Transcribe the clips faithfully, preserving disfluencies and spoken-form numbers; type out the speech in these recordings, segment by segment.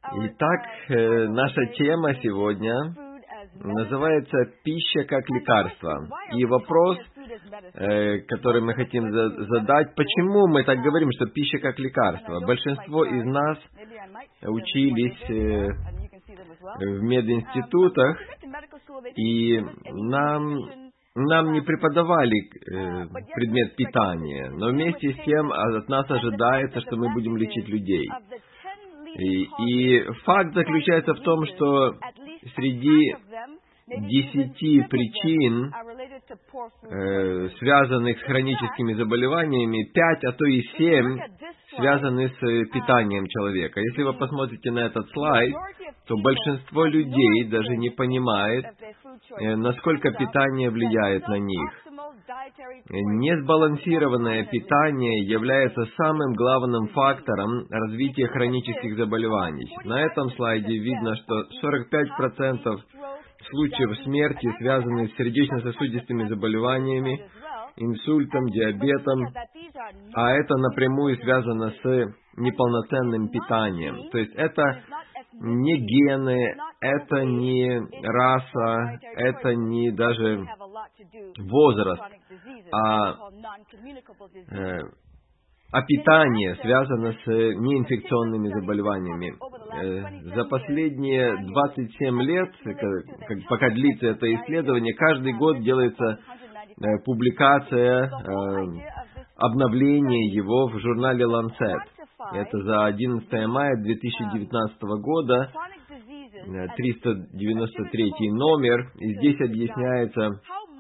Итак, э, наша тема сегодня называется «Пища как лекарство». И вопрос, э, который мы хотим за- задать, почему мы так говорим, что пища как лекарство? Большинство из нас учились э, в мединститутах, и нам, нам не преподавали э, предмет питания, но вместе с тем от нас ожидается, что мы будем лечить людей. И, и факт заключается в том, что среди десяти причин, э, связанных с хроническими заболеваниями, пять, а то и семь связаны с э, питанием человека. Если вы посмотрите на этот слайд, то большинство людей даже не понимает, э, насколько питание влияет на них. Несбалансированное питание является самым главным фактором развития хронических заболеваний. На этом слайде видно, что сорок пять процентов случаев смерти связаны с сердечно-сосудистыми заболеваниями, инсультом, диабетом, а это напрямую связано с неполноценным питанием. То есть это не гены, это не раса, это не даже возраст, а, э, а питание связано с неинфекционными заболеваниями. Э, за последние двадцать семь лет, как, пока длится это исследование, каждый год делается э, публикация, э, обновление его в журнале Lancet. Это за одиннадцатое мая две тысячи девятнадцатого года, триста девяносто третий номер, и здесь объясняется,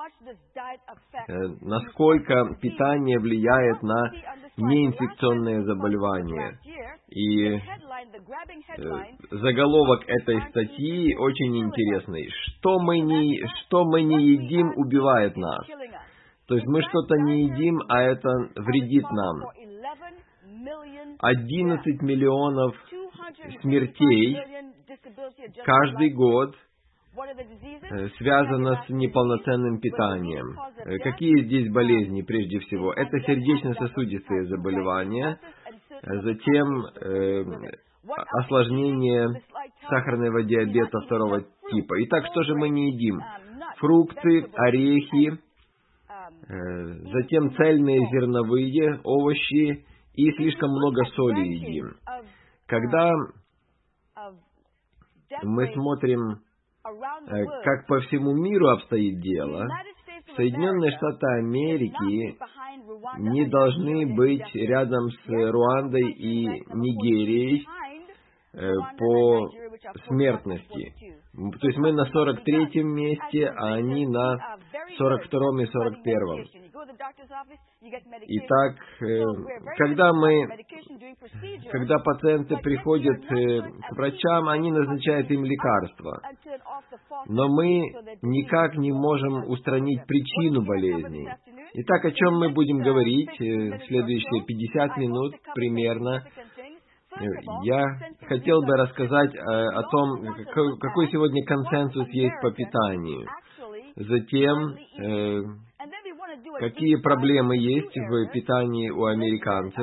насколько питание влияет на неинфекционные заболевания. И э, заголовок этой статьи очень интересный. Что мы не, что мы не едим, убивает нас. То есть мы что-то не едим, а это вредит нам. одиннадцать миллионов смертей каждый год связано с неполноценным питанием. Какие здесь болезни прежде всего? Это сердечно-сосудистые заболевания, затем э, осложнение сахарного диабета второго типа. Итак, что же мы не едим? Фрукты, орехи, э, затем цельные зерновые, овощи и слишком много соли едим. Когда мы смотрим, как по всему миру обстоит дело, Соединенные Штаты Америки не должны быть рядом с Руандой и Нигерией по смертности. То есть мы на сорок третьем месте, а они на сорок втором и сорок первом. Итак, когда мы, когда пациенты приходят к врачам, они назначают им лекарства. Но мы никак не можем устранить причину болезни. Итак, о чем мы будем говорить в следующие пятьдесят минут примерно? Я хотел бы рассказать о том, какой сегодня консенсус есть по питанию. Затем, э, какие проблемы есть в питании у американцев.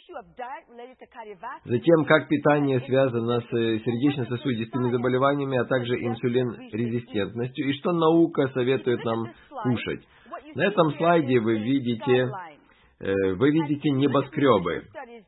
Затем, как питание связано с сердечно-сосудистыми заболеваниями, а также инсулинрезистентностью, и что наука советует нам кушать. На этом слайде вы видите, э, вы видите небоскребы.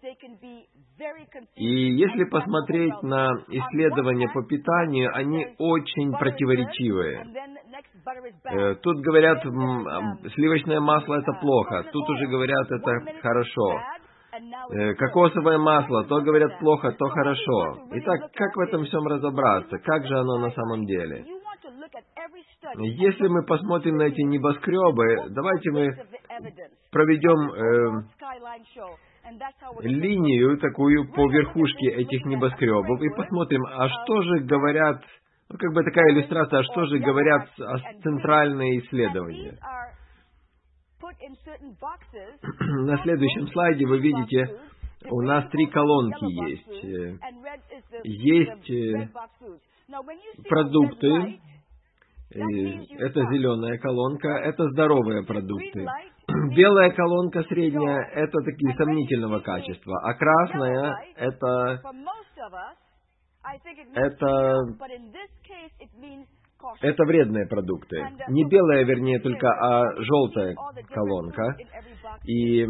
И если посмотреть на исследования по питанию, они очень противоречивые. Тут говорят, сливочное масло это плохо, тут уже говорят это хорошо. Кокосовое масло, то говорят плохо, то хорошо. Итак, как в этом всем разобраться? Как же оно на самом деле? Если мы посмотрим на эти небоскребы, давайте мы проведем э, линию такую по верхушке этих небоскребов и посмотрим, а что же говорят, ну, как бы такая иллюстрация, а что же говорят центральные исследования. На следующем слайде вы видите, у нас три колонки есть. Есть продукты, это зеленая колонка, это здоровые продукты. Белая колонка средняя, это такие сомнительного качества, а красная, это это, это вредные продукты. Не белая, вернее, только, а желтая колонка. И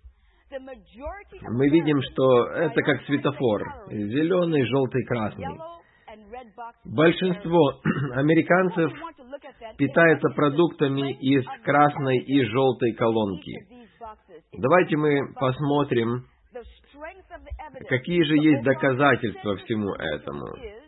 мы видим, что это как светофор. Зеленый, желтый, красный. Большинство американцев питается продуктами из красной и желтой колонки. Давайте мы посмотрим, какие же есть доказательства всему этому.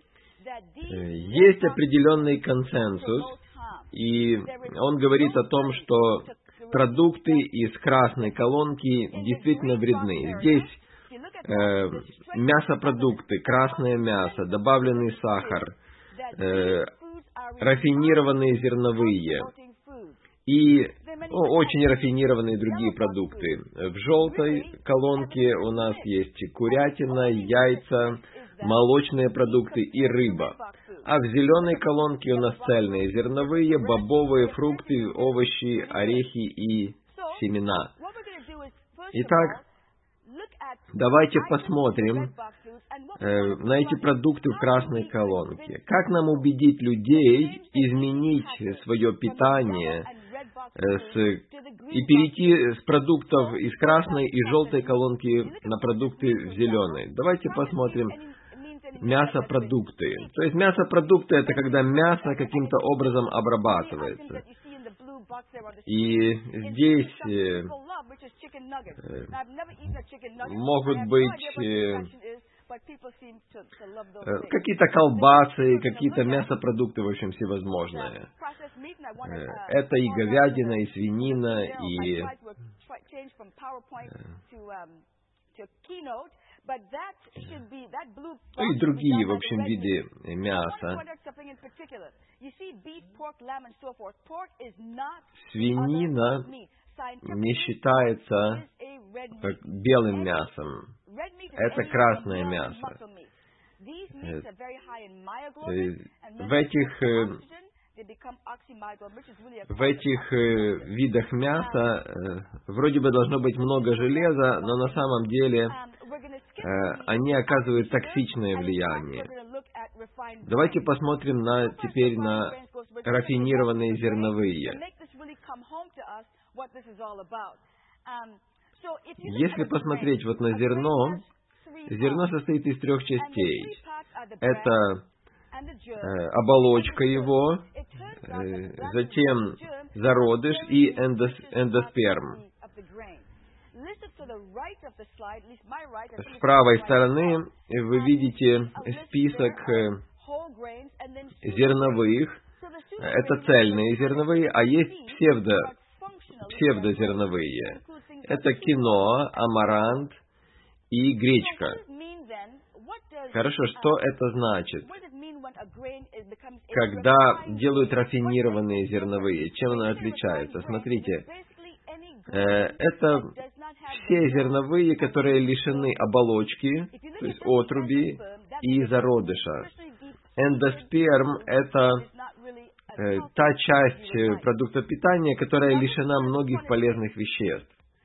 Есть определенный консенсус, и он говорит о том, что продукты из красной колонки действительно вредны. Здесь э, мясопродукты, красное мясо, добавленный сахар, э, рафинированные зерновые и ну, очень рафинированные другие продукты. В желтой колонке у нас есть курятина, яйца, молочные продукты и рыба. А в зеленой колонке у нас цельные зерновые, бобовые, фрукты, овощи, орехи и семена. Итак, давайте посмотрим э, на эти продукты в красной колонке. Как нам убедить людей изменить свое питание э, с, и перейти с продуктов из красной и желтой колонки на продукты в зеленой? Давайте посмотрим мясопродукты. То есть мясопродукты — это когда мясо каким-то образом обрабатывается. И здесь э, э, могут быть э, э, какие-то колбасы, какие-то мясопродукты, в общем, всевозможные. Э, это и говядина, и свинина, и... Ну и другие, в общем, виды мяса. Свинина не считается белым мясом. Это красное мясо. В этих, в этих видах мяса вроде бы должно быть много железа, но на самом деле они оказывают токсичное влияние. Давайте посмотрим на, теперь на рафинированные зерновые. Если посмотреть вот на зерно, зерно состоит из трех частей. Это э, оболочка его, э, затем зародыш и эндос, эндосперм. С правой стороны вы видите список зерновых. Это цельные зерновые, а есть псевдо, псевдозерновые. Это киноа, амарант и гречка. Хорошо, что это значит? Когда делают рафинированные зерновые, чем они отличаются? Смотрите, это все зерновые, которые лишены оболочки, то есть отруби и зародыша. Эндосперм — это э, та часть продукта питания, которая лишена многих полезных веществ.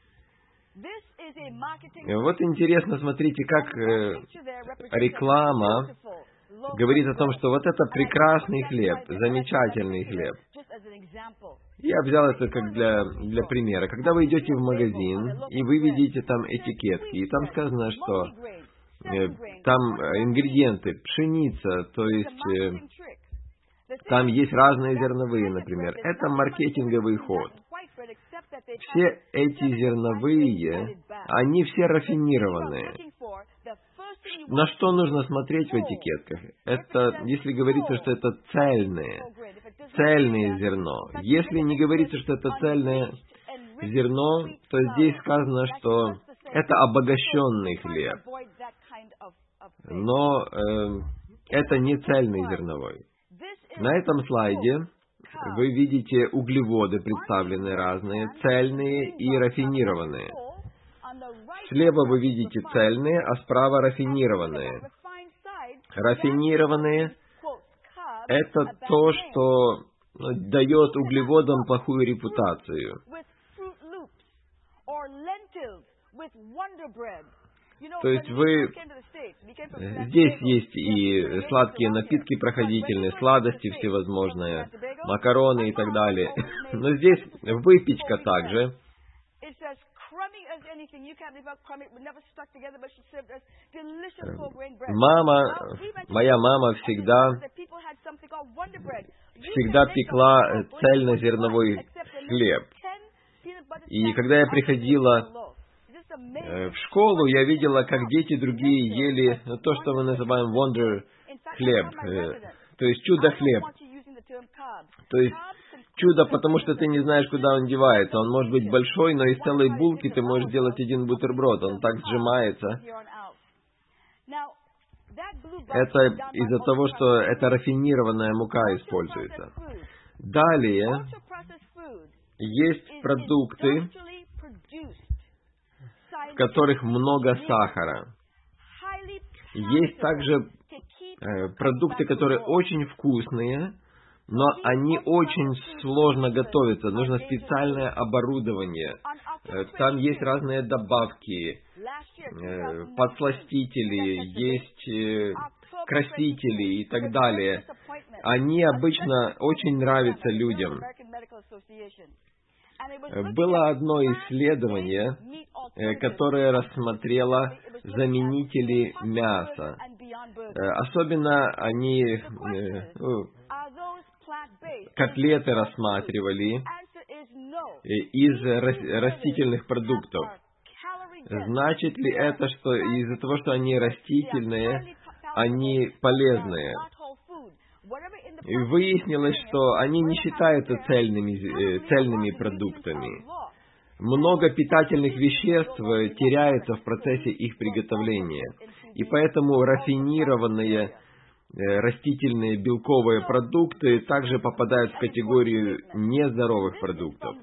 Вот интересно, смотрите, как э, реклама говорит о том, что вот это прекрасный хлеб, замечательный хлеб. Я взял это как для, для примера. Когда вы идете в магазин, и вы видите там этикетки, и там сказано, что э, там ингредиенты, пшеница, то есть э, там есть разные зерновые, например. Это маркетинговый ход. Все эти зерновые, они все рафинированные. На что нужно смотреть в этикетках? Это, если говорится, что это цельное, цельное зерно. Если не говорится, что это цельное зерно, то здесь сказано, что это обогащенный хлеб. Но э, это не цельный зерновой. На этом слайде вы видите углеводы, представлены разные, цельные и рафинированные. Слева вы видите цельные, а справа рафинированные. Рафинированные — это то, что дает углеводам плохую репутацию. То есть вы... Здесь есть и сладкие напитки проходительные, сладости всевозможные, макароны и так далее. Но здесь выпечка также. Мама, моя мама всегда, всегда пекла цельнозерновой хлеб. И когда я приходила в школу, я видела, как дети другие ели то, что мы называем wonder хлеб, то есть чудо-хлеб. То есть чудо, потому что ты не знаешь, куда он девается. Он может быть большой, но из целой булки ты можешь сделать один бутерброд. Он так сжимается. Это из-за того, что это рафинированная мука используется. Далее есть продукты, в которых много сахара. Есть также э, продукты, которые очень вкусные, но они очень сложно готовятся. Нужно специальное оборудование. Э, там есть разные добавки, э, подсластители, есть э, красители и так далее. Они обычно очень нравятся людям. Было одно исследование, которое рассмотрело заменители мяса. Особенно они ну, котлеты рассматривали из растительных продуктов. Значит ли это, что из-за того, что они растительные, они полезные? И выяснилось, что они не считаются цельными, цельными продуктами. Много питательных веществ теряется в процессе их приготовления. И поэтому рафинированные растительные белковые продукты также попадают в категорию нездоровых продуктов.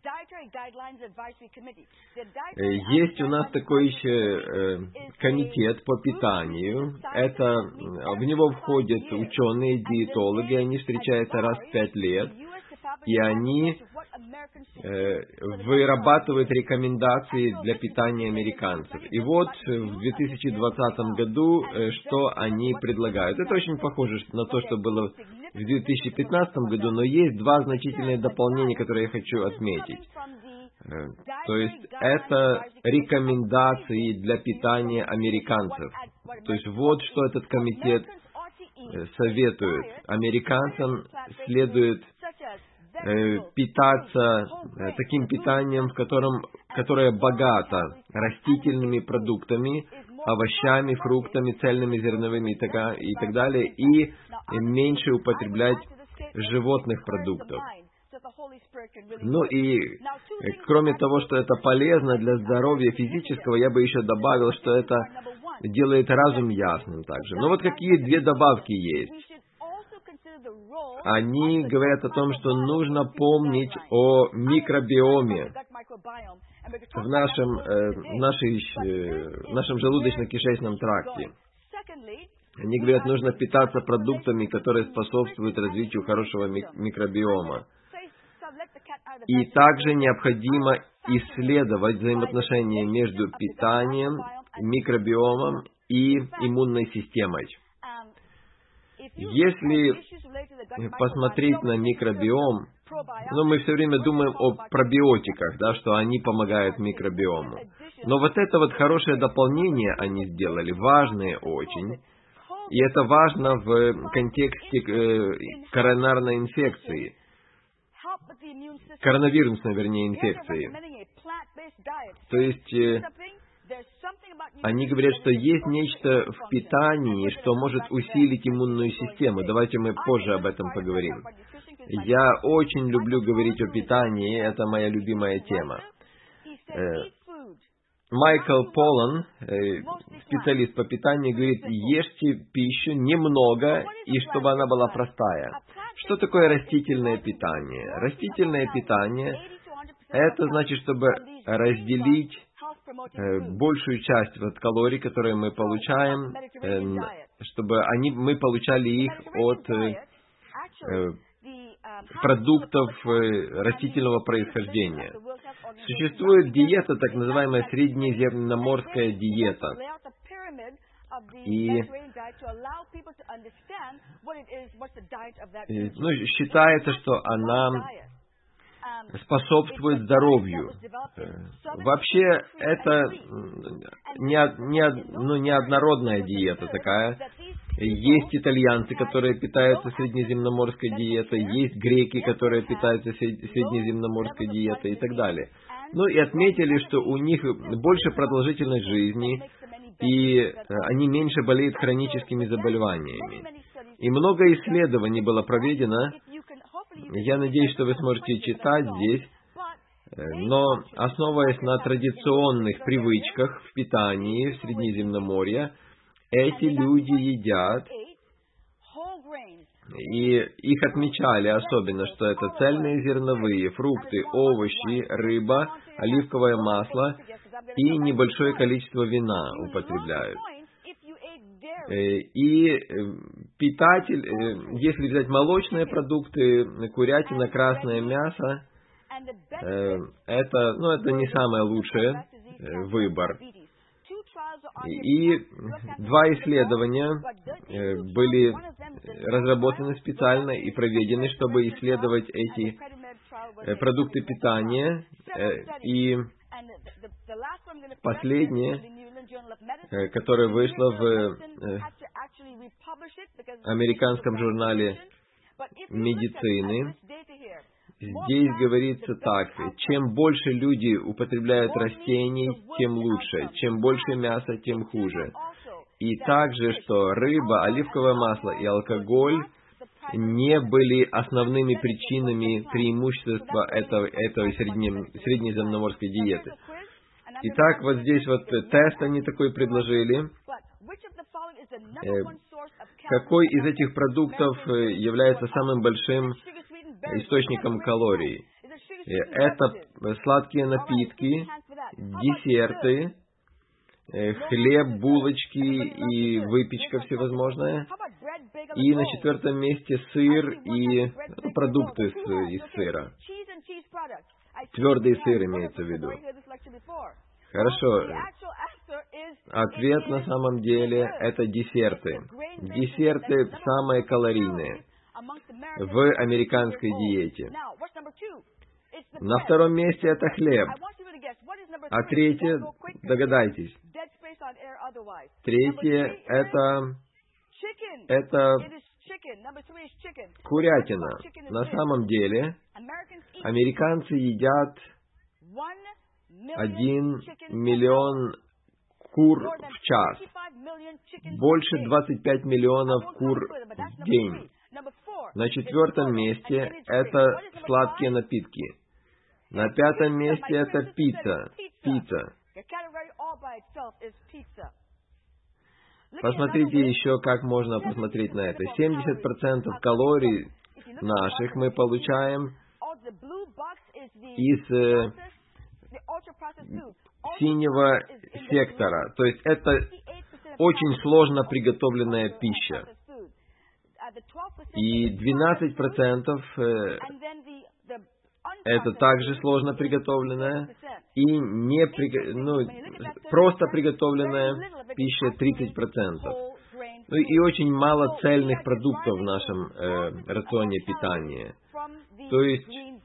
Есть у нас такой еще комитет по питанию. Это, в него входят ученые, диетологи, они встречаются раз в пять лет, и они э, вырабатывают рекомендации для питания американцев. И вот в две тысячи двадцатом году, э, что они предлагают. Это очень похоже на то, что было в две тысячи пятнадцатом году, но есть два значительные дополнения, которые я хочу отметить. То есть это рекомендации для питания американцев. То есть вот что этот комитет советует. Американцам следует питаться таким питанием, в котором, которое богато растительными продуктами, овощами, фруктами, цельными зерновыми и так, и так далее, и меньше употреблять животных продуктов. Ну и кроме того, что это полезно для здоровья физического, я бы еще добавил, что это делает разум ясным также. Но вот какие две добавки есть. Они говорят о том, что нужно помнить о микробиоме в нашем, э, в нашей, э, в нашем желудочно-кишечном тракте. Они говорят, нужно питаться продуктами, которые способствуют развитию хорошего микробиома. И также необходимо исследовать взаимоотношения между питанием, микробиомом и иммунной системой. Если посмотреть на микробиом, ну, мы все время думаем о пробиотиках, да, что они помогают микробиому. Но вот это вот хорошее дополнение они сделали, важное очень. И это важно в контексте э, коронарной инфекции. Коронавирусной, вернее, инфекции. То есть, э, они говорят, что есть нечто в питании, что может усилить иммунную систему. Давайте мы позже об этом поговорим. Я очень люблю говорить о питании, это моя любимая тема. Майкл Поллан, специалист по питанию, говорит, ешьте пищу немного, и чтобы она была простая. Что такое растительное питание? Растительное питание – это значит, чтобы разделить большую часть вот калорий, которые мы получаем, чтобы они, мы получали их от продуктов растительного происхождения. Существует диета, так называемая среднеземноморская диета. И, и, ну, считается, что она способствует здоровью. Вообще, это не, не, ну, неоднородная диета такая. Есть итальянцы, которые питаются среднеземноморской диетой, есть греки, которые питаются среднеземноморской диетой и так далее. Ну и отметили, что у них больше продолжительность жизни, и они меньше болеют хроническими заболеваниями. И много исследований было проведено. Я надеюсь, что вы сможете читать здесь, но основываясь на традиционных привычках в питании в Средиземноморье, эти люди едят, и их отмечали особенно, что это цельные зерновые, фрукты, овощи, рыба, оливковое масло и небольшое количество вина употребляют. И питатель, если взять молочные продукты, курятина, красное мясо, это, ну, это не самый лучший выбор. И два исследования были разработаны специально и проведены, чтобы исследовать эти продукты питания. И последнее, которое вышло в американском журнале медицины, здесь говорится так: чем больше люди употребляют растений, тем лучше. Чем больше мяса, тем хуже. И также, что рыба, оливковое масло и алкоголь не были основными причинами преимущества этого, этой среднеземноморской диеты. Итак, вот здесь вот тест они такой предложили. Какой из этих продуктов является самым большим источником калорий? Это сладкие напитки, десерты, хлеб, булочки и выпечка всевозможная. И на четвертом месте сыр и ну, продукты из сыра. Твердый сыр имеется в виду. Хорошо. Ответ на самом деле это десерты. Десерты самые калорийные в американской диете. На втором месте это хлеб. А третье, догадайтесь, третье это, это курятина. На самом деле американцы едят один миллион кур в час. Больше двадцать пять миллионов кур в день. На четвертом месте это сладкие напитки. На пятом месте это пицца. Пицца. Посмотрите еще, как можно посмотреть на это. семьдесят процентов калорий наших мы получаем из э, синего сектора. То есть это очень сложно приготовленная пища. И двенадцать процентов э, это также сложно приготовленная. И не при, ну, просто приготовленная пища тридцать процентов. Ну и очень мало цельных продуктов в нашем э, рационе питания. То есть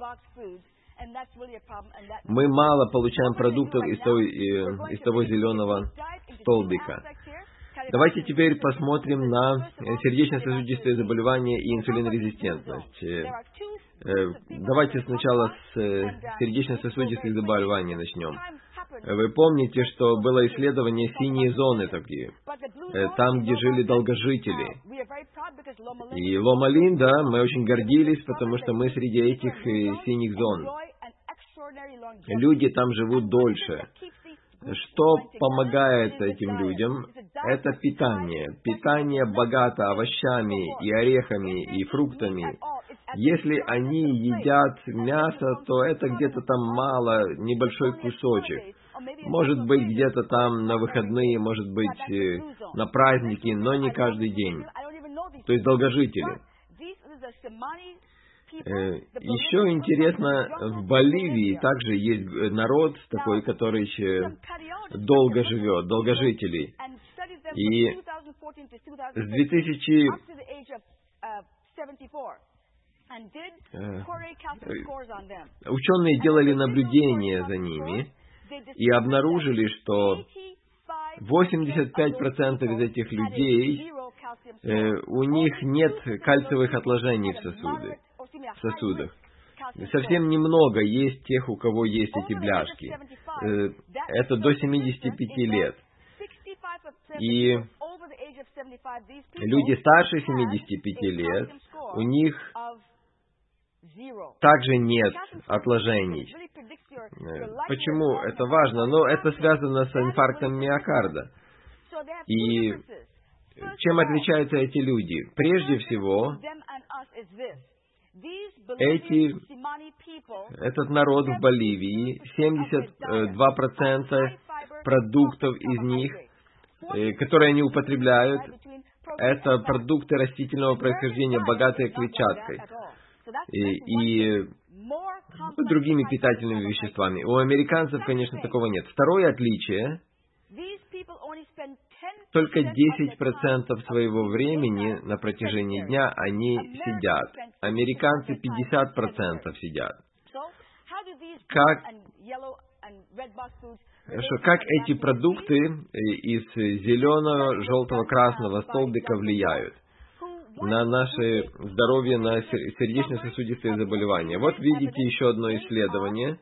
мы мало получаем продуктов из того, э, из того зеленого столбика. Давайте теперь посмотрим на сердечно-сосудистые заболевания и инсулинорезистентность. Давайте сначала с сердечно-сосудистых заболеваний начнем. Вы помните, что было исследование синие зоны такие, там, где жили долгожители. И Лома-Линда, мы очень гордились, потому что мы среди этих синих зон. Люди там живут дольше. Что помогает этим людям? Это питание. Питание богато овощами и орехами и фруктами. Если они едят мясо, то это где-то там мало, небольшой кусочек. Может быть, где-то там на выходные, может быть, на праздники, но не каждый день. То есть долгожители. Еще интересно, в Боливии также есть народ такой, который долго живет, долгожителей. И с две тысячи ученые делали наблюдения за ними и обнаружили, что восемьдесят пять процентов из этих людей, э, у них нет кальциевых отложений в, сосуды, в сосудах. Совсем немного есть тех, у кого есть эти бляшки. Э, это до семидесяти пяти лет. И люди старше семидесяти пяти лет, у них также нет отложений. Почему это важно? Ну, это связано с инфарктом миокарда. И чем отличаются эти люди? Прежде всего, эти, этот народ в Боливии, семьдесят два процента продуктов из них, которые они употребляют, это продукты растительного происхождения, богатые клетчаткой и, и ну, другими питательными веществами. У американцев, конечно, такого нет. Второе отличие: только десять процентов своего времени на протяжении дня они сидят. Американцы пятьдесят процентов сидят. Как, хорошо, как эти продукты из зеленого, желтого, красного столбика влияют на наше здоровье, на сердечно-сосудистые заболевания? Вот видите еще одно исследование.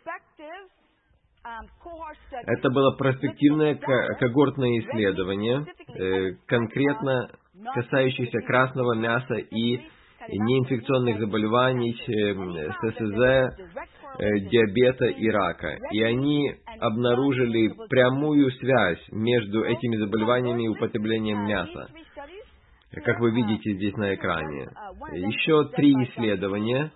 Это было проспективное когортное исследование, конкретно касающееся красного мяса и неинфекционных заболеваний, ССЗ, диабета и рака. И они обнаружили прямую связь между этими заболеваниями и употреблением мяса, как вы видите здесь на экране. Еще три исследования.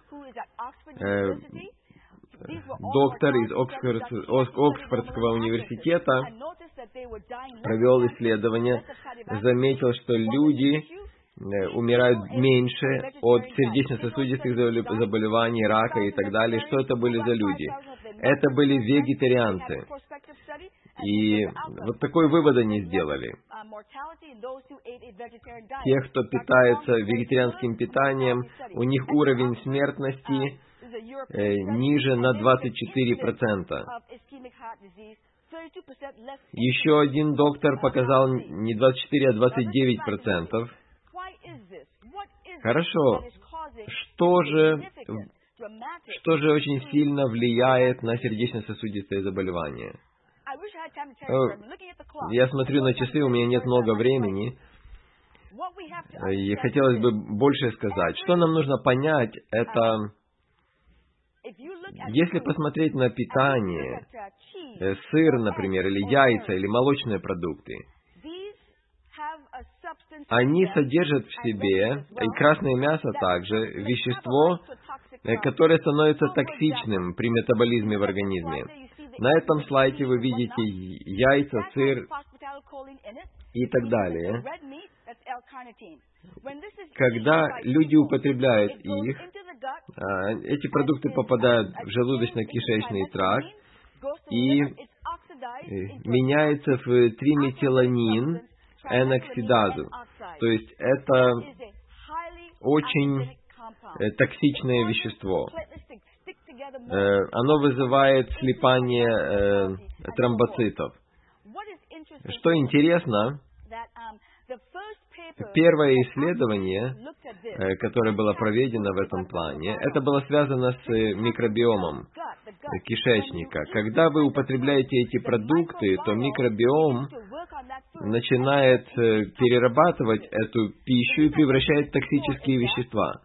Доктор из Оксфорд, Оксфордского университета провел исследование, заметил, что люди умирают меньше от сердечно-сосудистых заболеваний, рака и так далее. Что это были за люди? Это были вегетарианцы. И вот такой вывод они сделали. Те, кто питается вегетарианским питанием, у них уровень смертности э, ниже на двадцать четыре процента. Еще один доктор показал не двадцать четыре, а двадцать девять процентов. Хорошо. Что же, что же очень сильно влияет на сердечно-сосудистые заболевания? Я смотрю на часы, у меня нет много времени, и хотелось бы больше сказать. Что нам нужно понять, это, если посмотреть на питание, сыр, например, или яйца, или молочные продукты, они содержат в себе, и красное мясо также, вещество, которое становится токсичным при метаболизме в организме. На этом слайде вы видите яйца, сыр и так далее. Когда люди употребляют их, эти продукты попадают в желудочно-кишечный тракт и меняются в триметиланин, N-оксидазу. То есть это очень токсичное вещество. Оно вызывает слипание тромбоцитов. Что интересно, первое исследование, которое было проведено в этом плане, это было связано с микробиомом кишечника. Когда вы употребляете эти продукты, то микробиом начинает перерабатывать эту пищу и превращает в токсические вещества.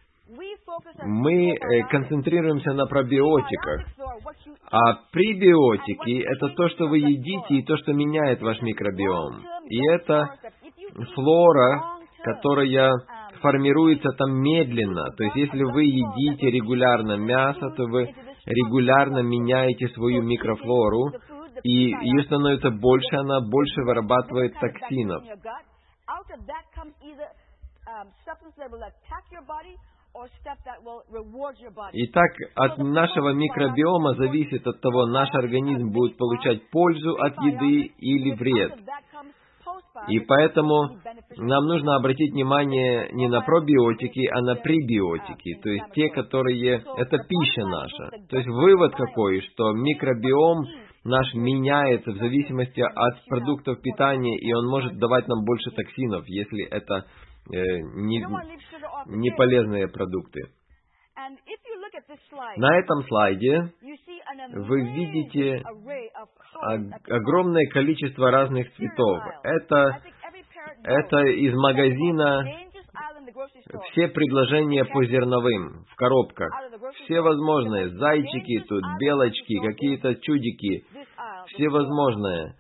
Мы концентрируемся на пробиотиках, а пребиотики — это то, что вы едите, и то, что меняет ваш микробиом. И это флора, которая формируется там медленно. То есть, если вы едите регулярно мясо, то вы регулярно меняете свою микрофлору, и ее становится больше, она больше вырабатывает токсинов. Итак, от нашего микробиома зависит от того, наш организм будет получать пользу от еды или вред. И поэтому нам нужно обратить внимание не на пробиотики, а на пребиотики, то есть те, которые... Это пища наша. То есть вывод какой, что микробиом наш меняется в зависимости от продуктов питания, и он может давать нам больше токсинов, если это э, не, не полезные продукты. На этом слайде вы видите огромное количество разных цветов. Это, это из магазина все предложения по зерновым в коробках. Все возможные. Зайчики тут, белочки, какие-то чудики. Все возможные.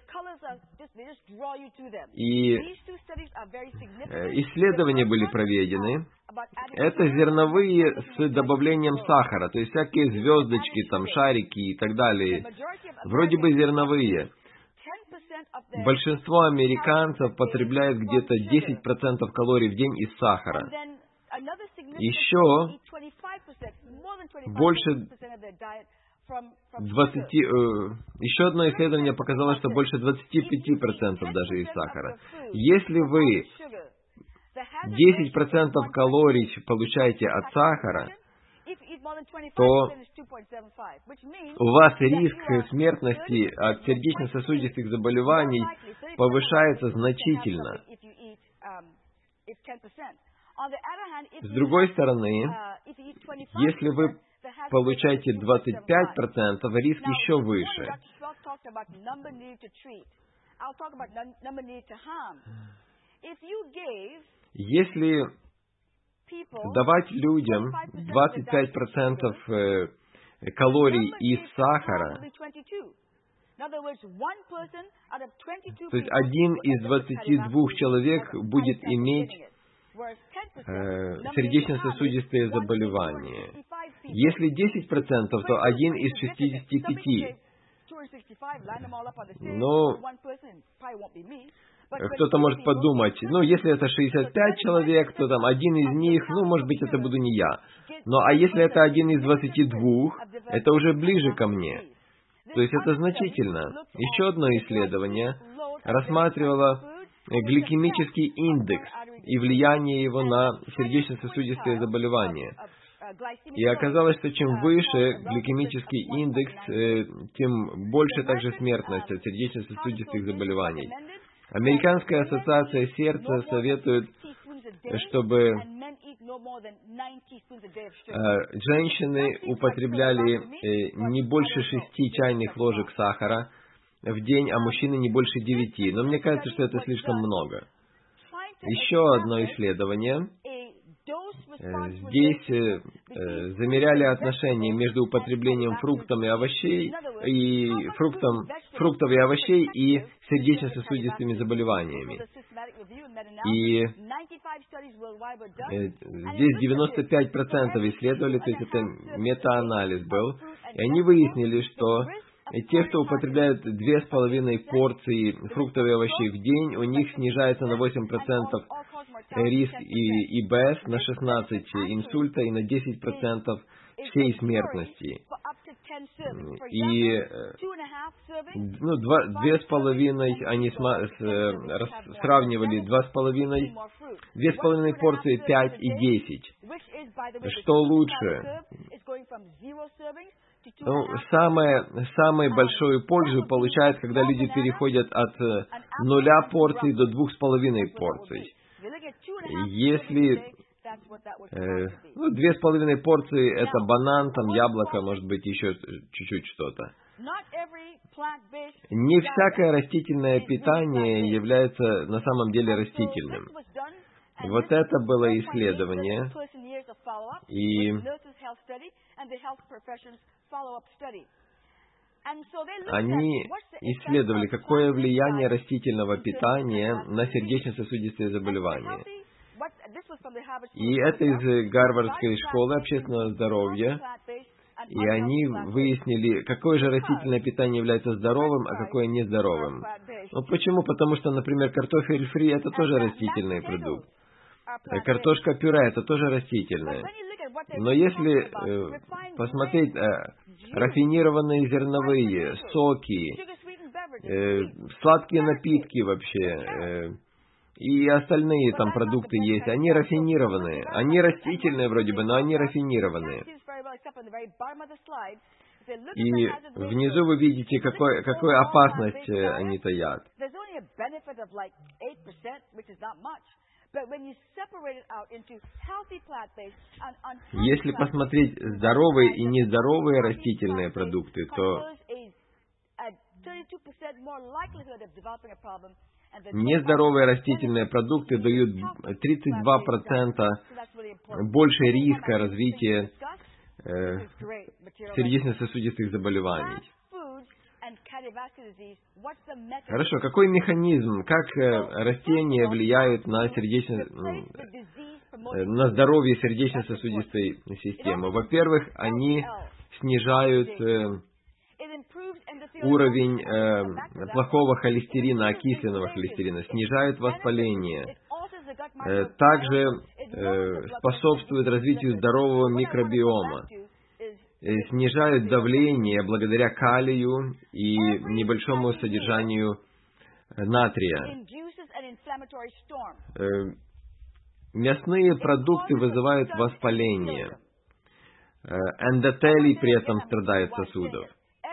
И исследования были проведены. Это зерновые с добавлением сахара, то есть всякие звездочки, там, шарики и так далее. Вроде бы зерновые. Большинство американцев потребляет где-то десять процентов калорий в день из сахара. Еще больше двадцати, э, еще одно исследование показало, что больше двадцати пяти процентов даже из сахара. Если вы десять процентов калорий получаете от сахара, то у вас риск смертности от сердечно-сосудистых заболеваний повышается значительно. С другой стороны, если вы получаете двадцать пять процентов, риск еще выше. Если давать людям двадцать пять процентов калорий из сахара, то есть один из двадцати двух человек будет иметь э, сердечно-сосудистые заболевания. Если десять процентов, то один из шестидесяти пяти. Но кто-то может подумать, ну, если это шестьдесят пять человек, то там один из них, ну, может быть, это буду не я. Но а если это один из двадцати двух, это уже ближе ко мне. То есть это значительно. Еще одно исследование рассматривало гликемический индекс и влияние его на сердечно-сосудистые заболевания. И оказалось, что чем выше гликемический индекс, тем больше также смертность от сердечно-сосудистых заболеваний. Американская ассоциация сердца советует, чтобы женщины употребляли не больше шести чайных ложек сахара в день, а мужчины не больше девяти. Но мне кажется, что это слишком много. Еще одно исследование. Здесь э, замеряли отношения между употреблением фруктов и овощей и фруктом, фруктов и овощей и сердечно-сосудистыми заболеваниями. И э, здесь девяносто пять процентов исследовали, то есть это метаанализ был, и они выяснили, что те, кто употребляют две с половиной порции фруктов и овощей в день, у них снижается на восемь процентов риск и ИБС, на шестнадцать процентов инсульта и на десять процентов всей смертности. И ну, два, две с половиной, они сма, с, рас, сравнивали два с половиной, две с половиной порции пять и десять. Что лучше? Ну, самое, самую большую пользу получают, когда люди переходят от нуля порций до двух с половиной порций. Если э, ну, две с половиной порции это банан, там яблоко, может быть еще чуть-чуть что-то. Не всякое растительное питание является на самом деле растительным. Вот это было исследование, и они исследовали, какое влияние растительного питания на сердечно-сосудистые заболевания. И это из Гарвардской школы общественного здоровья. И они выяснили, какое же растительное питание является здоровым, а какое нездоровым. Ну почему? Потому что, например, картофель фри – это тоже растительный продукт. Картошка пюре — это тоже растительное. Но если э, посмотреть э, рафинированные зерновые, соки, э, сладкие напитки вообще, э, и остальные там продукты есть, они рафинированные. Они растительные вроде бы, но они рафинированные. И внизу вы видите, какой, какую опасность они таят. Если посмотреть здоровые и нездоровые растительные продукты, то нездоровые растительные продукты дают тридцать два процента больше риска развития э, сердечно-сосудистых заболеваний. Хорошо, какой механизм, как э, растения влияют на сердечно, э, на здоровье сердечно-сосудистой системы? Во-первых, они снижают э, уровень э, плохого холестерина, окисленного холестерина, снижают воспаление, э, также э, способствуют развитию здорового микробиома, э, снижают давление благодаря калию и небольшому содержанию натрия. Э, мясные продукты вызывают воспаление. Э, эндотелий при этом страдает сосудов.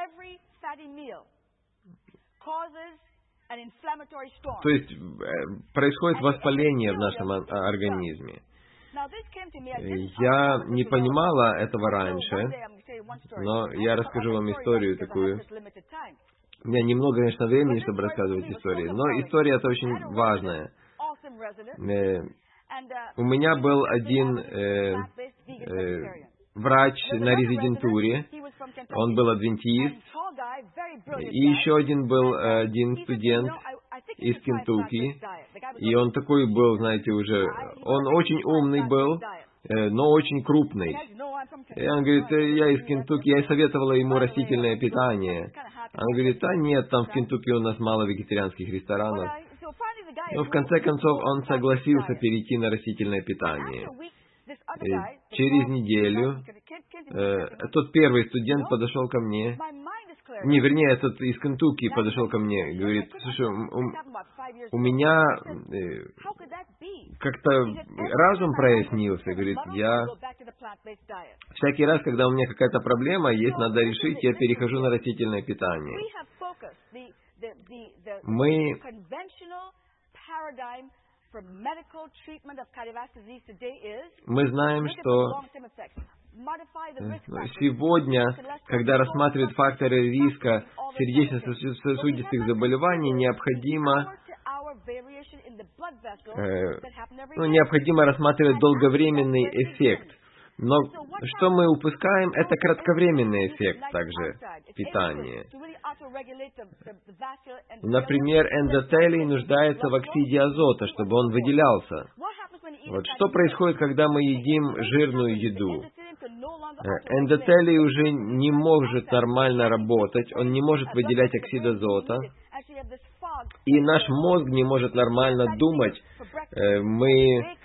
То есть происходит воспаление в нашем организме. Я не понимала этого раньше, но я расскажу вам историю такую. У меня немного, конечно, времени, чтобы рассказывать истории, но история это очень важная. У меня был один э, э, врач на резидентуре, он был адвентист, и еще один был один студент из Кентукки, и он такой был, знаете, уже, он очень умный был, но очень крупный. И он говорит, я из Кентукки, я советовала ему растительное питание. Он говорит, а нет, там в Кентукки у нас мало вегетарианских ресторанов. Но в конце концов он согласился перейти на растительное питание. И через неделю э, тот первый студент подошел ко мне, не, вернее, этот из Кентукки подошел ко мне и говорит, слушай, у, у меня э, как-то разум прояснился, говорит, я всякий раз, когда у меня какая-то проблема есть, надо решить, я перехожу на растительное питание. Мы Мы знаем, что сегодня, когда рассматривают факторы риска сердечно-сосудистых заболеваний, необходимо, э, ну, необходимо рассматривать долговременный эффект. Но что мы упускаем, это кратковременный эффект также питания. Например, эндотелий нуждается в оксиде азота, чтобы он выделялся. Вот что происходит, когда мы едим жирную еду? Эндотелий уже не может нормально работать, он не может выделять оксид азота, и наш мозг не может нормально думать. Мы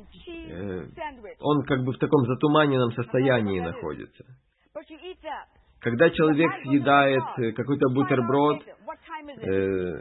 Он как бы в таком затуманенном состоянии находится. Когда человек съедает какой-то бутерброд э,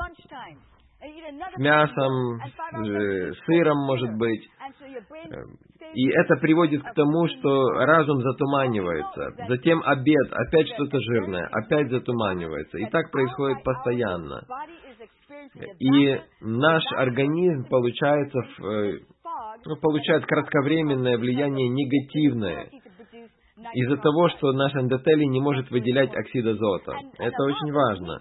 с мясом, э, сыром, может быть, э, и это приводит к тому, что разум затуманивается. Затем обед, опять что-то жирное, опять затуманивается. И так происходит постоянно. И наш организм получается в, ну, получает кратковременное влияние негативное из-за того, что наш эндотелий не может выделять оксид азота. Это очень важно.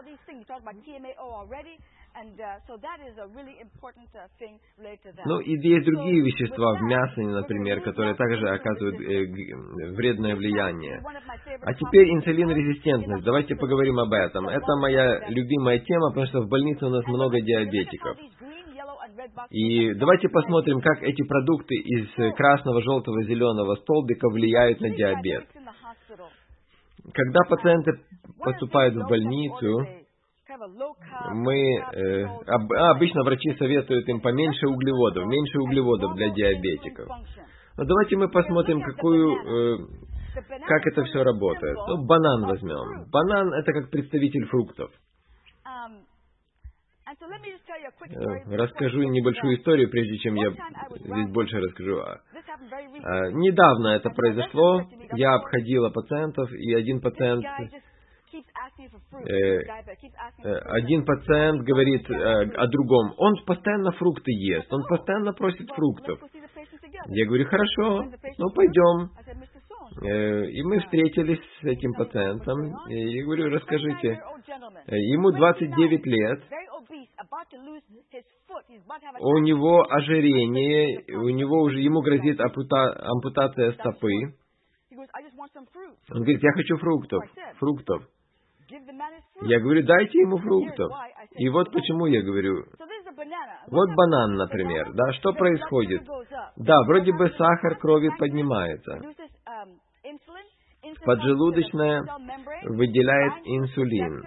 Ну и есть другие вещества в мясе, например, которые также оказывают э, вредное влияние. А теперь инсулинорезистентность. Давайте поговорим об этом. Это моя любимая тема, потому что в больнице у нас много диабетиков. И давайте посмотрим, как эти продукты из красного, желтого, зеленого столбика влияют на диабет. Когда пациенты поступают в больницу, Мы, э, об, а, обычно врачи советуют им поменьше углеводов, меньше углеводов для диабетиков. Но давайте мы посмотрим, какую, э, как это все работает. Ну, банан возьмем. Банан — это как представитель фруктов. Э, расскажу небольшую историю, прежде чем я здесь больше расскажу. Э, недавно это произошло. Я обходила пациентов, и один пациент... Э, один пациент говорит э, о другом. Он постоянно фрукты ест, он постоянно просит фруктов. Я говорю, хорошо, ну пойдем. Э, и мы встретились с этим пациентом. И я говорю, расскажите. Ему двадцать девять лет. У него ожирение, у него уже, ему грозит ампута, ампутация стопы. Он говорит, я хочу фруктов, фруктов. Я говорю, дайте ему фруктов. И вот почему я говорю. Вот банан, например. Да, что происходит? Да, вроде бы сахар крови поднимается. Поджелудочная выделяет инсулин.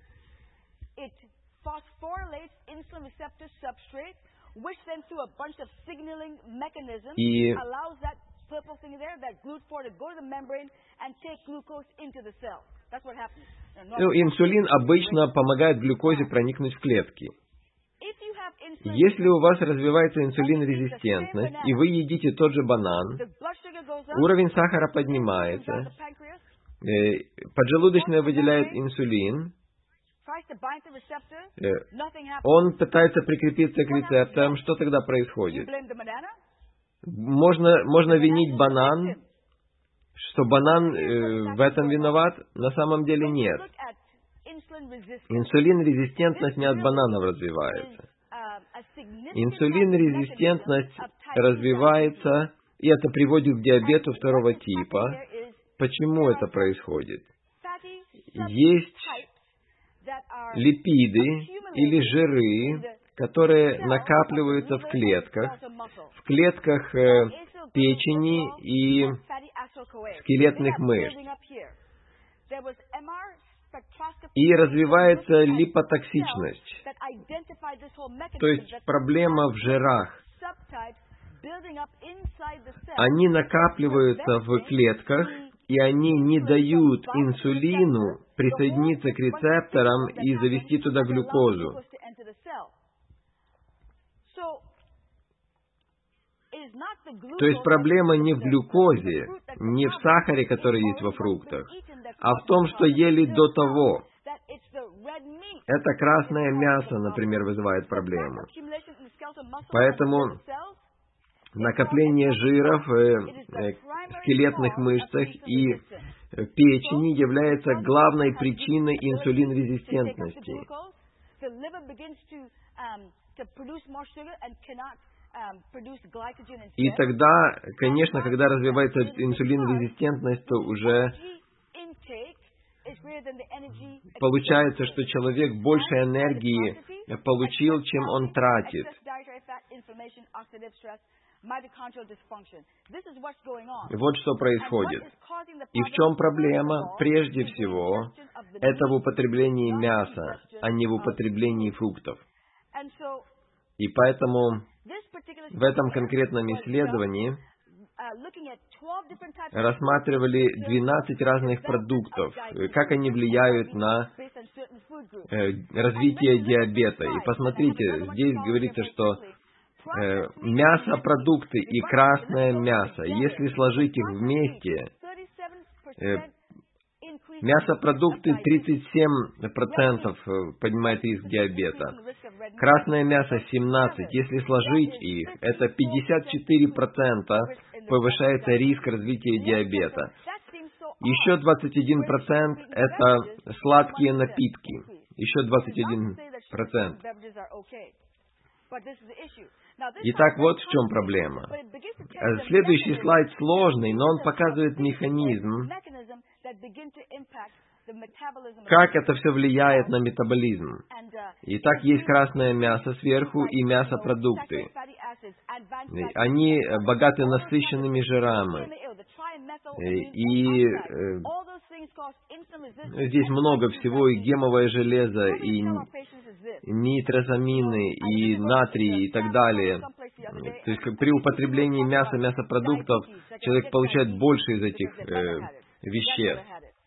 И ну, инсулин обычно помогает глюкозе проникнуть в клетки. Если у вас развивается инсулинорезистентность, и вы едите тот же банан, уровень сахара поднимается, поджелудочная выделяет инсулин, он пытается прикрепиться к рецепторам, что тогда происходит? Можно, можно винить банан, что банан э, в этом виноват, на самом деле нет. Инсулинорезистентность не от бананов развивается. Инсулинорезистентность развивается, и это приводит к диабету второго типа. Почему это происходит? Есть липиды или жиры, которые накапливаются в клетках, в клетках э, печени и скелетных мышц. И развивается липотоксичность. То есть проблема в жирах. Они накапливаются в клетках, и они не дают инсулину присоединиться к рецепторам и завести туда глюкозу. То есть проблема не в глюкозе, не в сахаре, который есть во фруктах, а в том, что ели до того. Это красное мясо, например, вызывает проблему. Поэтому накопление жиров в скелетных мышцах и печени является главной причиной инсулинорезистентности. И тогда, конечно, когда развивается инсулинорезистентность, то уже получается, что человек больше энергии получил, чем он тратит. Вот что происходит. И в чем проблема? Прежде всего, это в употреблении мяса, а не в употреблении фруктов. И поэтому в этом конкретном исследовании рассматривали двенадцать разных продуктов, как они влияют на э, развитие диабета. И посмотрите, здесь говорится, что э, мясо-продукты и красное мясо, если сложить их вместе, э, мясо-продукты тридцать семь процентов поднимает риск диабета. Красное мясо семнадцать процентов. Если сложить их, это пятьдесят четыре процента повышается риск развития диабета. Еще двадцать один процент это сладкие напитки. Еще двадцать один процент. Итак, вот в чем проблема. Следующий слайд сложный, но он показывает механизм, как это все влияет на метаболизм. Итак, есть красное мясо сверху и мясо-продукты. Они богаты насыщенными жирами. И Здесь много всего, и гемовое железо, и нитрозамины, и натрий, и так далее. То есть при употреблении мяса, мясопродуктов человек получает больше из этих э, веществ.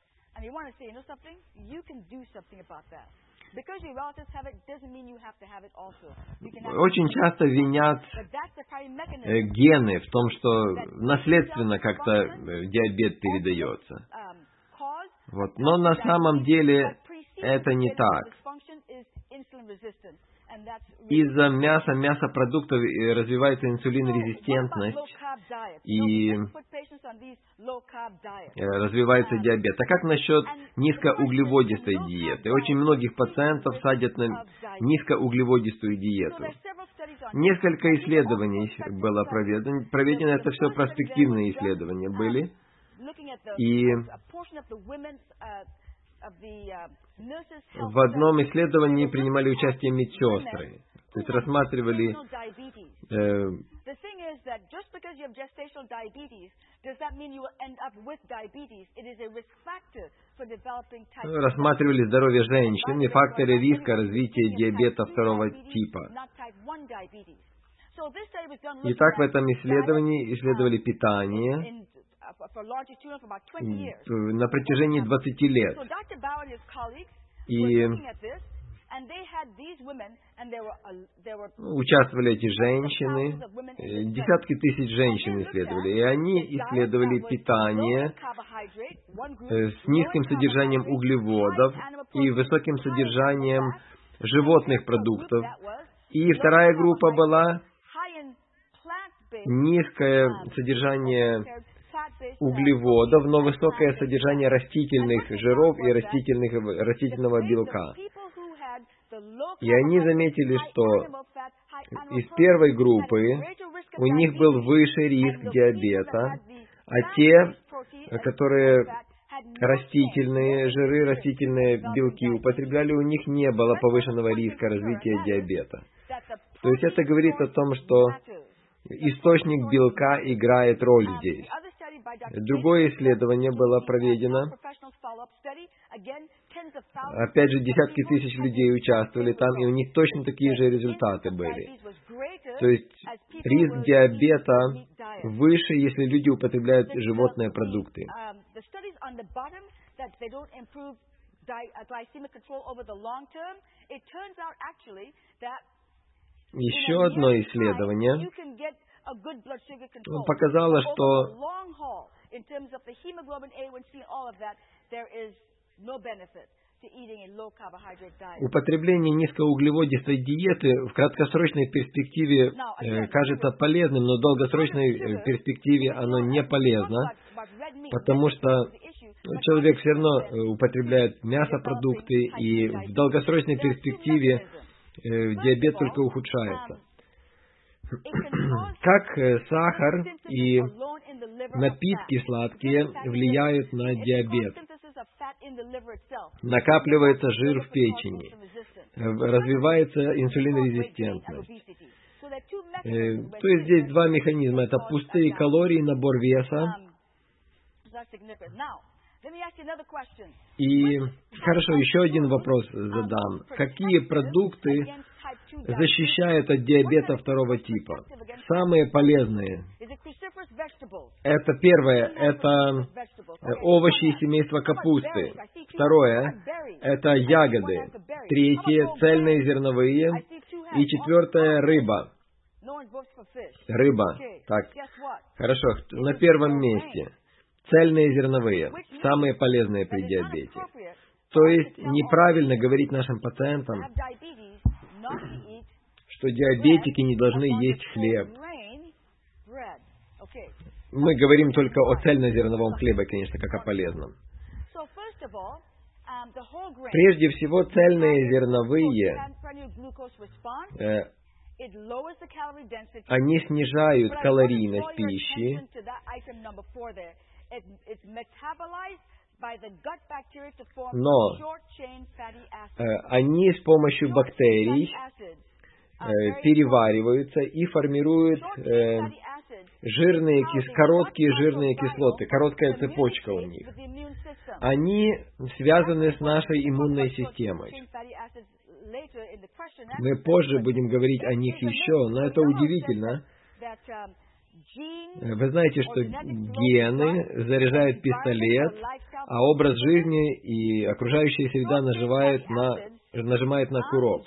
Очень часто винят э, гены в том, что наследственно как-то э, диабет передается. Вот. Но на самом деле это не так. Из-за мяса, мясопродуктов развивается инсулинорезистентность и развивается диабет. А как насчет низкоуглеводистой диеты? Очень многих пациентов садят на низкоуглеводистую диету. Несколько исследований было проведено. Проведено это все проспективные исследования были. И в одном исследовании принимали участие медсестры. То есть рассматривали э, рассматривали здоровье женщин и факторы риска развития диабета второго типа. Итак, в этом исследовании исследовали питание на протяжении двадцати лет. И участвовали эти женщины, десятки тысяч женщин исследовали, и они исследовали питание с низким содержанием углеводов и высоким содержанием животных продуктов. И вторая группа была низкое содержание углеводов, но высокое содержание растительных жиров и растительных, растительного белка. И они заметили, что из первой группы у них был выше риск диабета, а те, которые растительные жиры, растительные белки употребляли, у них не было повышенного риска развития диабета. То есть это говорит о том, что источник белка играет роль здесь. Другое исследование было проведено. Опять же, десятки тысяч людей участвовали там, и у них точно такие же результаты были. То есть риск диабета выше, если люди употребляют животные продукты. Еще одно исследование показало, что употребление низкоуглеводистой диеты в краткосрочной перспективе э, кажется полезным, но в долгосрочной перспективе оно не полезно, потому что человек все равно употребляет мясопродукты, и в долгосрочной перспективе э, диабет только ухудшается. Как сахар и напитки сладкие влияют на диабет? Накапливается жир в печени, развивается инсулинорезистентность. То есть здесь два механизма. Это пустые калории, набор веса. И, хорошо, еще один вопрос задам. Какие продукты защищают от диабета второго типа? Самые полезные. Это первое, это овощи из семейства капусты. Второе, это ягоды. Третье, цельные зерновые. И четвертое, рыба. Рыба. Так, хорошо, на первом месте. Цельные зерновые. Самые полезные при диабете. То есть неправильно говорить нашим пациентам, что диабетики не должны есть хлеб. Мы говорим только о цельнозерновом хлебе, конечно, как о полезном. Прежде всего, цельные зерновые, э, они снижают калорийность пищи, но э, они с помощью бактерий э, перевариваются и формируют э, жирные, кис... короткие жирные кислоты, короткая цепочка у них. Они связаны с нашей иммунной системой. Мы позже будем говорить о них еще, но это удивительно. Вы знаете, что гены заряжают пистолет, а образ жизни и окружающая среда нажимает на, нажимает на курок.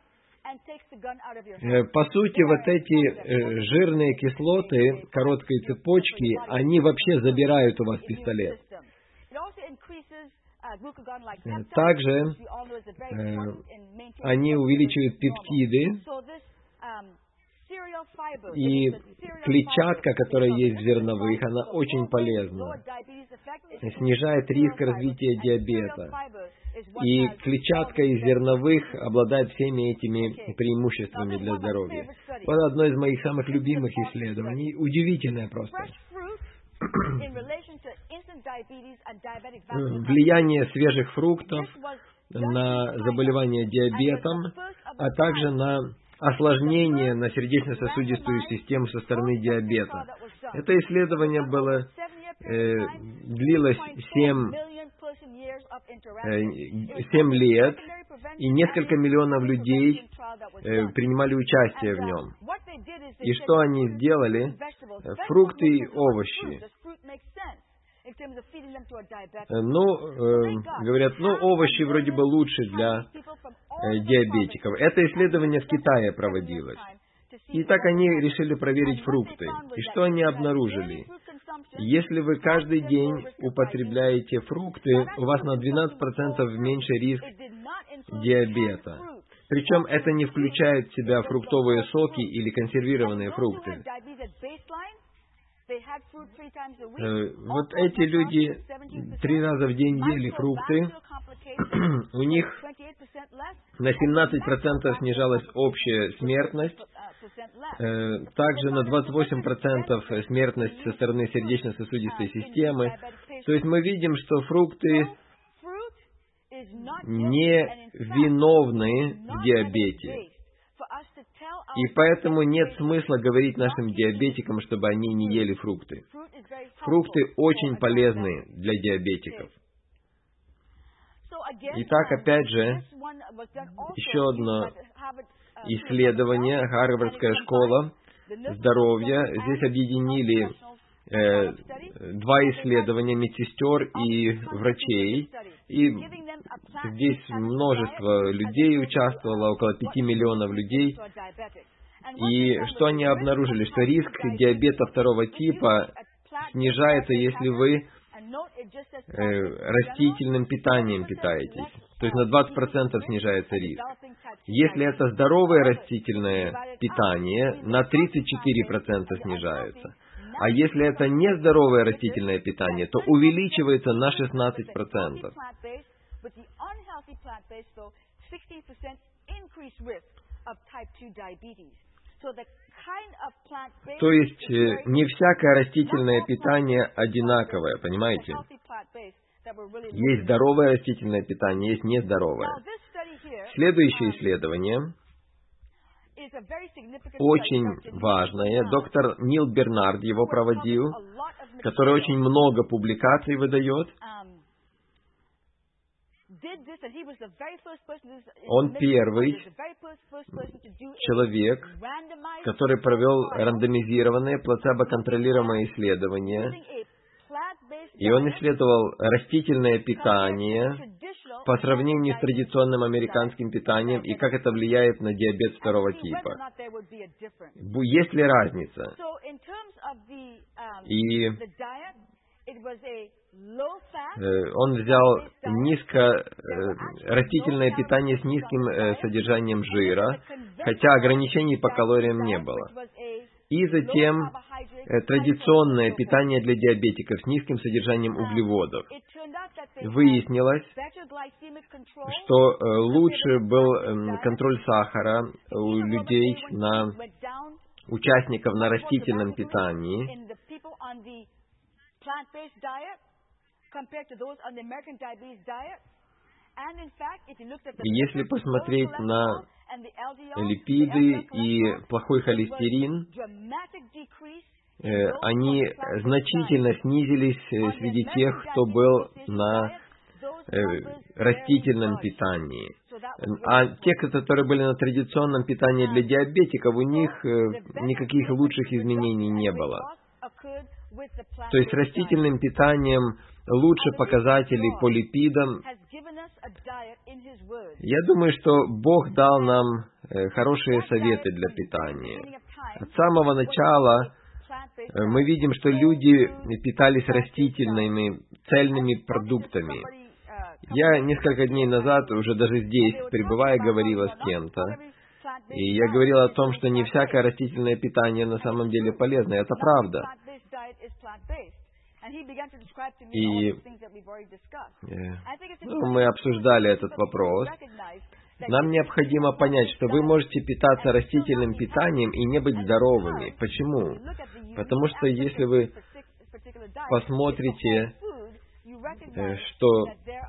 По сути, вот эти жирные кислоты короткой цепочки, они вообще забирают у вас пистолет. Также э, они увеличивают пептиды, и клетчатка, которая есть в зерновых, она очень полезна. Снижает риск развития диабета. И клетчатка из зерновых обладает всеми этими преимуществами для здоровья. Вот одно из моих самых любимых исследований. Удивительное просто. Влияние свежих фруктов на заболевание диабетом, а также на осложнение на сердечно-сосудистую систему со стороны диабета. Это исследование было, э, длилось семь, э, семь лет, и несколько миллионов людей э, принимали участие в нем. И что они сделали? Фрукты и овощи. Ну, э, говорят, ну, овощи вроде бы лучше для э, диабетиков. Это исследование в Китае проводилось. И так они решили проверить фрукты. И что они обнаружили? Если вы каждый день употребляете фрукты, у вас на двенадцать процентов меньше риск диабета. Причем это не включает в себя фруктовые соки или консервированные фрукты. Вот эти люди три раза в день ели фрукты, у них на семнадцать процентов снижалась общая смертность, также на двадцать восемь процентов смертность со стороны сердечно-сосудистой системы. То есть мы видим, что фрукты не виновны в диабете. И поэтому нет смысла говорить нашим диабетикам, чтобы они не ели фрукты. Фрукты очень полезны для диабетиков. Итак, опять же, еще одно исследование, Гарвардская школа здоровья. Здесь объединили э, два исследования медсестер и врачей. И здесь множество людей участвовало, около пяти миллионов людей. И что они обнаружили? Что риск диабета второго типа снижается, если вы э, растительным питанием питаетесь. То есть на двадцать процентов снижается риск. Если это здоровое растительное питание, на тридцать четыре процента снижается. А если это нездоровое растительное питание, то увеличивается на шестнадцать процентов. То есть не всякое растительное питание одинаковое, понимаете? Есть здоровое растительное питание, есть нездоровое. Следующее исследование очень важное. Доктор Нил Бернард его проводил, который очень много публикаций выдает. Он первый человек, который провел рандомизированное плацебо-контролируемое исследование. И он исследовал растительное питание по сравнению с традиционным американским питанием и как это влияет на диабет второго типа. Есть ли разница? И он взял низко растительное питание с низким содержанием жира, хотя ограничений по калориям не было. И затем традиционное питание для диабетиков с низким содержанием углеводов. Выяснилось, что лучше был контроль сахара у людей, на участников на растительном питании. И если посмотреть на липиды и плохой холестерин, э, они значительно снизились э, среди тех, кто был на э, растительном питании. А те, которые были на традиционном питании для диабетиков, у них э, никаких лучших изменений не было. То есть с растительным питанием лучше показатели по липидам. Я думаю, что Бог дал нам э, хорошие советы для питания. От самого начала э, мы видим, что люди питались растительными, цельными продуктами. Я несколько дней назад, уже даже здесь, пребывая, говорила с кем-то, и я говорила о том, что не всякое растительное питание на самом деле полезно. Это правда. И э, ну, мы обсуждали этот вопрос. Нам необходимо понять, что вы можете питаться растительным питанием и не быть здоровыми. Почему? Потому что если вы посмотрите, э, что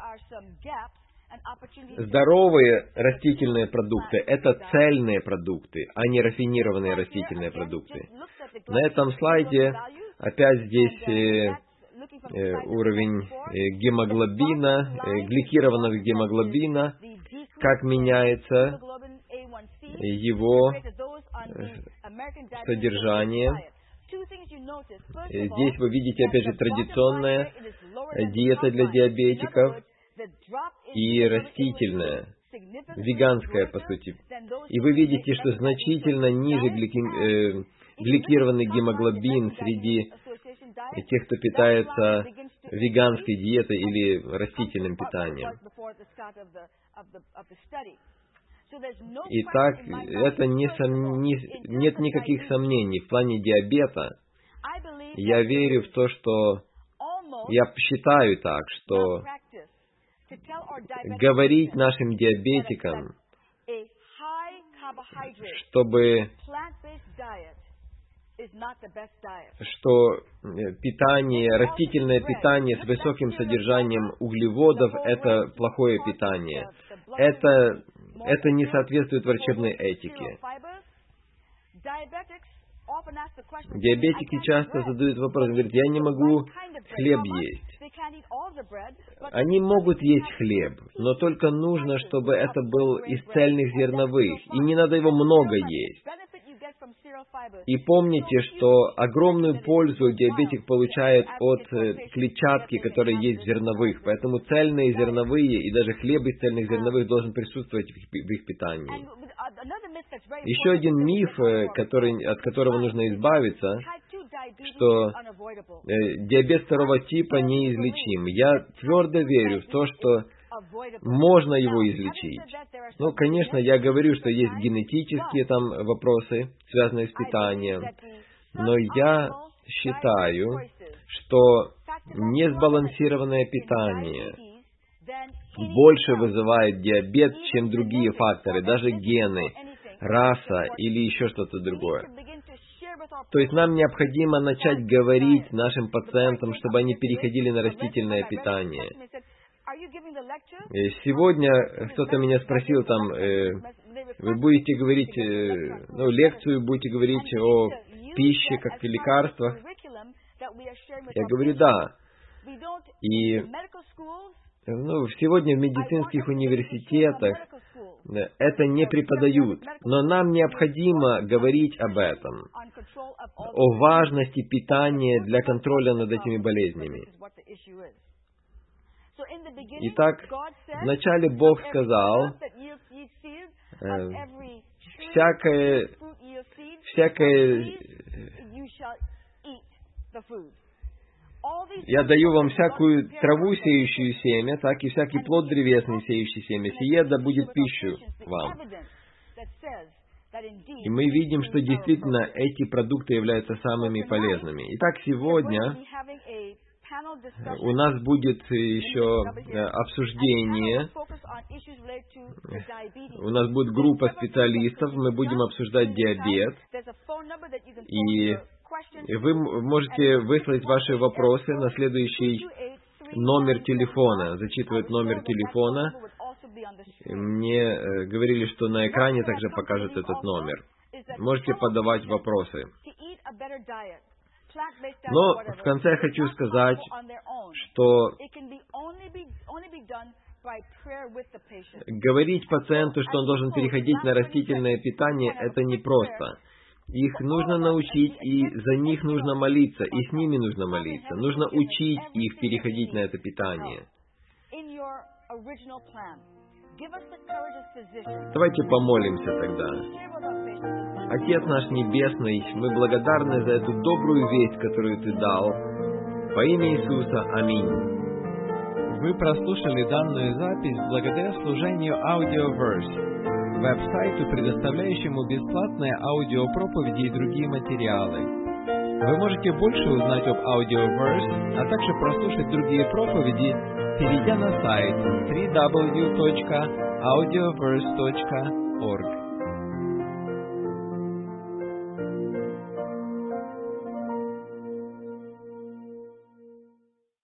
здоровые растительные продукты — это цельные продукты, а не рафинированные растительные продукты. На этом слайде опять здесь э, э, уровень э, гемоглобина, э, гликированного гемоглобина, как меняется его э, содержание. Э, Здесь вы видите, опять же, традиционная э, диета для диабетиков и растительная, веганская, по сути. И вы видите, что значительно ниже глики, э, гликированный гемоглобин среди тех, кто питается веганской диетой или растительным питанием. Итак, это не сом... не... нет никаких сомнений. В плане диабета я верю в то, что я считаю так, что говорить нашим диабетикам, чтобы что питание, растительное питание с высоким содержанием углеводов — это плохое питание. Это, это не соответствует врачебной этике. Диабетики часто задают вопрос, говорят, я не могу хлеб есть. Они могут есть хлеб, но только нужно, чтобы это был из цельных зерновых, и не надо его много есть. И помните, что огромную пользу диабетик получает от клетчатки, которая есть в зерновых, поэтому цельные зерновые и даже хлеб из цельных зерновых должен присутствовать в их, в их питании. Еще один миф, который, от которого нужно избавиться, что э, диабет второго типа неизлечим. Я твердо верю в то, что можно его излечить. Ну, конечно, я говорю, что есть генетические там вопросы, связанные с питанием, но я считаю, что несбалансированное питание больше вызывает диабет, чем другие факторы, даже гены, раса или еще что-то другое. То есть нам необходимо начать говорить нашим пациентам, чтобы они переходили на растительное питание. Сегодня кто-то меня спросил там, э, вы будете говорить, э, ну, лекцию будете говорить о пище как и лекарствах? Я говорю, да. И ну, сегодня в медицинских университетах это не преподают, но нам необходимо говорить об этом, о важности питания для контроля над этими болезнями. Итак, вначале Бог сказал, э, всякое, всякое, я даю вам всякую траву, сеющую семя, так и всякий плод древесный, сеющий семя. Сие да будет пищу вам. И мы видим, что действительно эти продукты являются самыми полезными. Итак, сегодня у нас будет еще обсуждение, у нас будет группа специалистов, мы будем обсуждать диабет, и вы можете выслать ваши вопросы на следующий номер телефона. Зачитывает номер телефона. Мне э, говорили, что на экране также покажет этот номер. Можете подавать вопросы. Но в конце я хочу сказать, что говорить пациенту, что он должен переходить на растительное питание, это непросто. Их нужно научить, и за них нужно молиться, и с ними нужно молиться. Нужно учить их переходить на это питание. Давайте помолимся тогда. Отец наш Небесный, мы благодарны за эту добрую весть, которую Ты дал. Во имя Иисуса. Аминь. Вы прослушали данную запись благодаря служению Audioverse, веб-сайту, предоставляющему бесплатные аудиопроповеди и другие материалы. Вы можете больше узнать об Audioverse, а также прослушать другие проповеди, перейдя на сайт дабл ю дабл ю дабл ю точка аудиоверс точка орг.